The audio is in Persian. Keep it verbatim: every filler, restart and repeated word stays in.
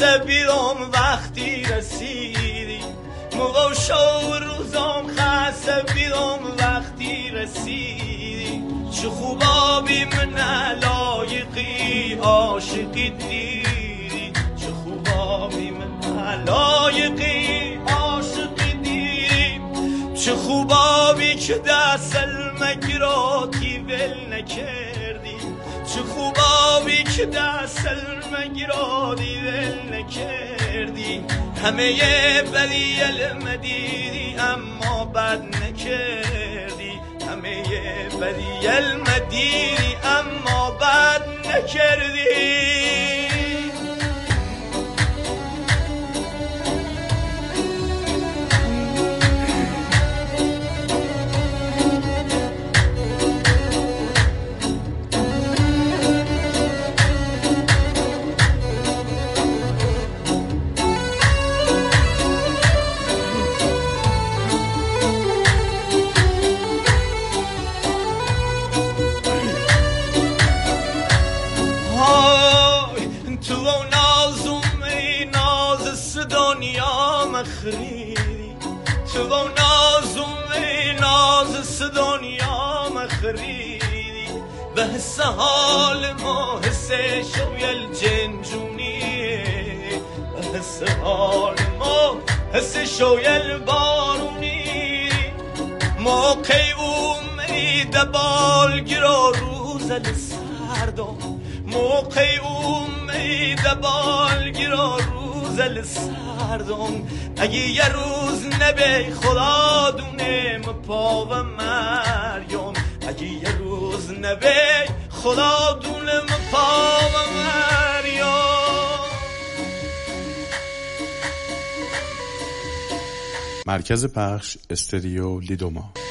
خسته بیرم وقتی رسیدی، موقع و شو روزم خسته بیرم وقتی رسیدی. چه خوبا بی من لایقی عاشقی دیدی، چه خوبا بی من لایقی عاشقی دیدی. چه خوبا بی که دست المگراتی ول نکردی، چه خوبا بی که دست المگراتی ول نکردی. همه بلی المدیدی اما بد نکردی، همه بلی المدیدی اما بد نکردی. تو و نازم ای ناز دنیا مخریدی، تو و نازم ای ناز دنیا مخریدی. به حس حال ما حس شویل جنجونی، به حس حال ما حس شویل بارونی. موقعی اومدی دبال گرا روزل سردم، موقعی اومدی دبال گرا روزل سردم. اگه یه روز نبی خدا دونه مپا و مریم، اگه یه روز نبی خدا دونه مپا و مریم. مرکز پخش استودیو لیدوما.